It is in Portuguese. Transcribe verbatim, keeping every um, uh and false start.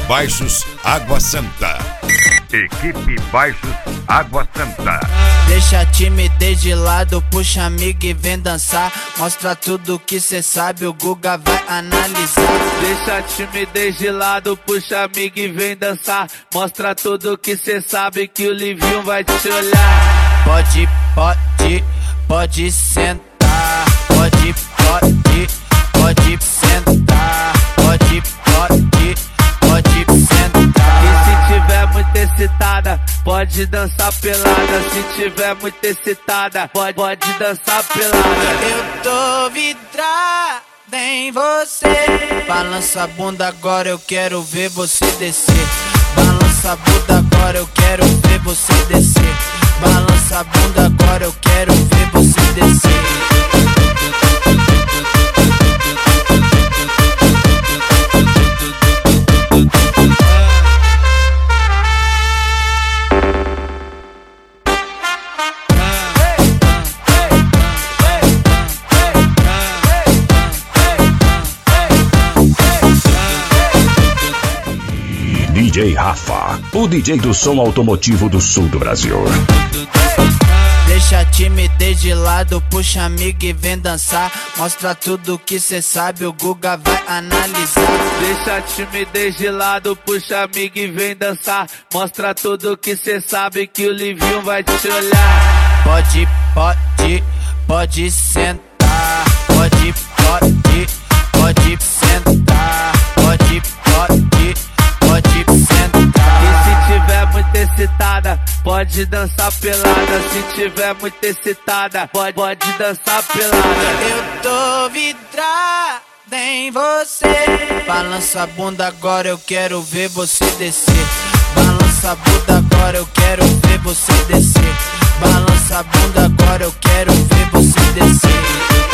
Baixos Água Santa. Equipe Baixos Água Santa. Deixa a timidez de lado, puxa amiga e vem dançar. Mostra tudo que cê sabe, o Guga vai analisar. Deixa a timidez de lado, puxa amiga e vem dançar. Mostra tudo que cê sabe, que o Livinho vai te olhar. Pode, pode, pode sentar. Pode, pode, pode sentar. Pode, pode, pode sentar. E se tiver muito excitada, pode dançar pelada. Se tiver muito excitada, pode, pode dançar pelada. Eu tô vidrada em você. Balança a bunda agora, eu quero ver você descer. Balança a bunda agora, eu quero ver você descer. Balança a bunda agora, eu quero ver você descer. D J Rafa, o D J do som automotivo do sul do Brasil. Deixa a timidez de lado, puxa amiga e vem dançar. Mostra tudo que cê sabe, o Guga vai analisar. Deixa a timidez de lado, puxa amiga e vem dançar. Mostra tudo que cê sabe, que o Livinho vai te olhar. Pode, pode, pode sentar. Pode, pode, pode sentar. Pode, pode, pode sentar. E se tiver muito excitada, pode dançar pelada. Se tiver muito excitada, pode, pode dançar pelada. Eu tô vidrada em você. Balança a bunda agora, eu quero ver você descer. Balança a bunda agora, eu quero ver você descer. Balança a bunda agora, eu quero ver você descer.